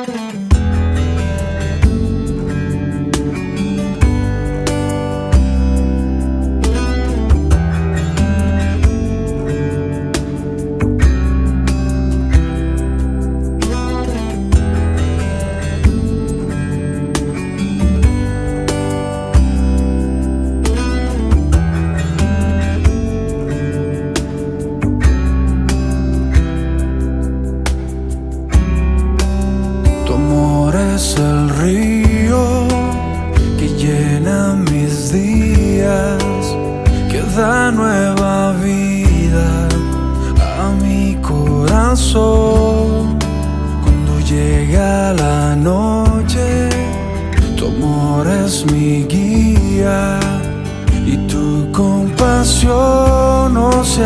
Es el río que llena mis días, que da nueva vida a mi corazón. Cuando llega la noche, tu amor es mi guía y tu compasión no se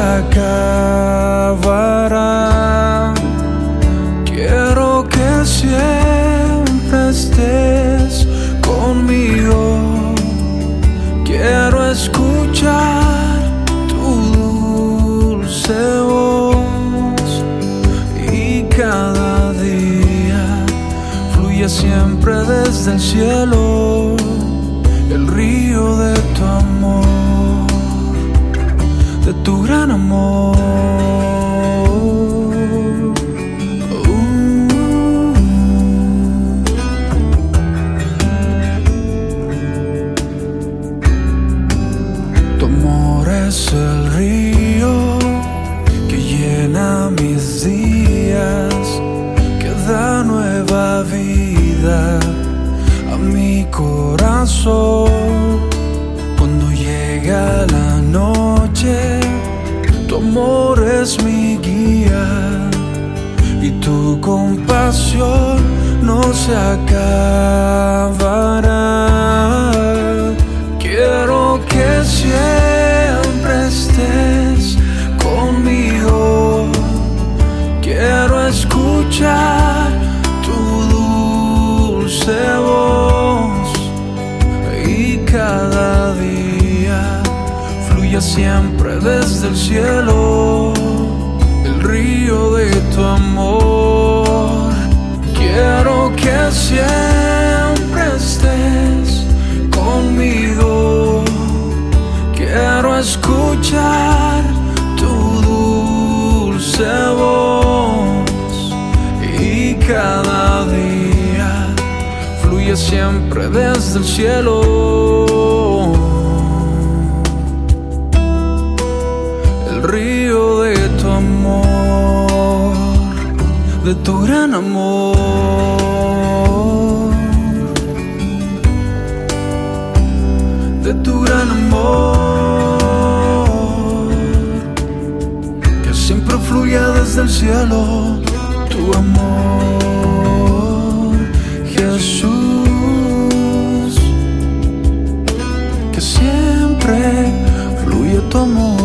acabará. Quiero que siempre estés conmigo. Quiero escuchar tu dulce voz y cada día fluye siempre desde el cielo el río de tu amor, de tu gran amor. Es el río que llena mis días, que da nueva vida a mi corazón. Cuando llega la noche, tu amor es mi guía y tu compasión no se acabará. Quiero que siempre estés conmigo. Quiero escuchar tu dulce voz y cada día fluye siempre desde el cielo el río de tu amor. Quiero que siempre estés conmigo. Quiero escuchar tu dulce voz y cada día fluye siempre desde el cielo el río de tu amor, de tu gran amor, de tu gran amor, que siempre fluye desde el cielo tu amor, Jesús, que siempre fluye tu amor.